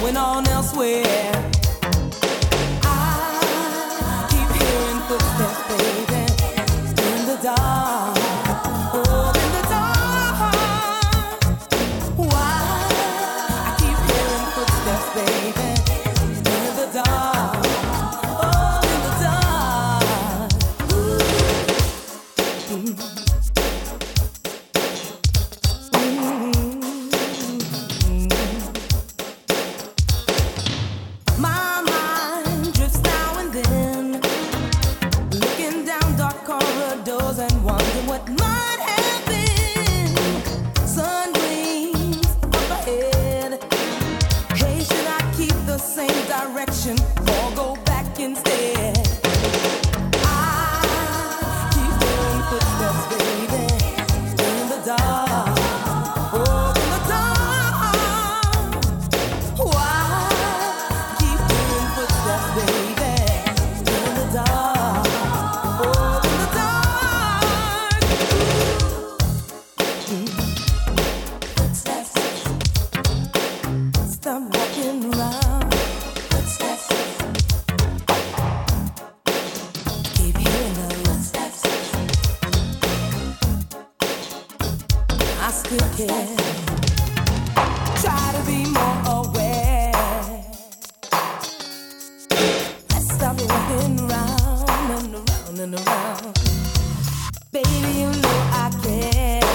going on elsewhere. I keep hearing footsteps, baby, in the dark. Oh, in the dark. Why? I keep hearing footsteps, baby, in the dark. Oh, in the dark. Ooh. My mind drifts now and then, looking down dark corridors and wonder what might have been. Sun gleams up ahead. Hey, should I keep the same direction or go back instead? I keep hearing footsteps, baby, in the dark. Oh, in the dark. Why keep hearing footsteps, baby, in the dark? Oh, in the dark. Footsteps. Stop walking around. Footsteps. Keep hearing those footsteps. I still care. Try to be more aware. Let's stop walking around and around and around. Baby, you know I care.